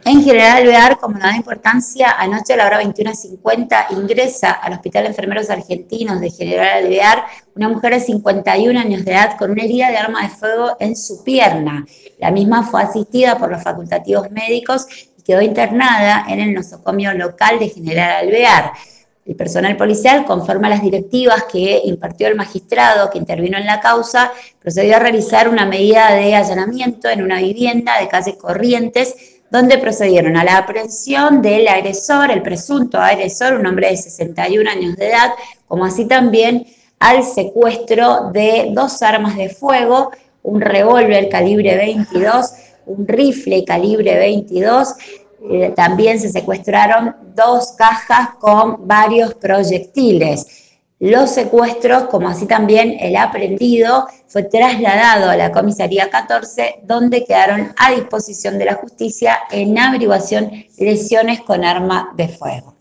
En General Alvear, como no da importancia, anoche a la hora 21:50 ingresa al Hospital de Enfermeros Argentinos de General Alvear una mujer de 51 años de edad con una herida de arma de fuego en su pierna. La misma fue asistida por los facultativos médicos y quedó internada en el nosocomio local de General Alvear. El personal policial, conforme a las directivas que impartió el magistrado que intervino en la causa, procedió a realizar una medida de allanamiento en una vivienda de calle Corrientes, donde procedieron a la aprehensión del agresor, el presunto agresor, un hombre de 61 años de edad, como así también al secuestro de 2 armas de fuego, un revólver calibre 22, un rifle calibre 22, también se secuestraron 2 cajas con varios proyectiles. Los secuestros, como así también el aprehendido, fue trasladado a la comisaría 14, donde quedaron a disposición de la justicia en averiguación lesiones con arma de fuego.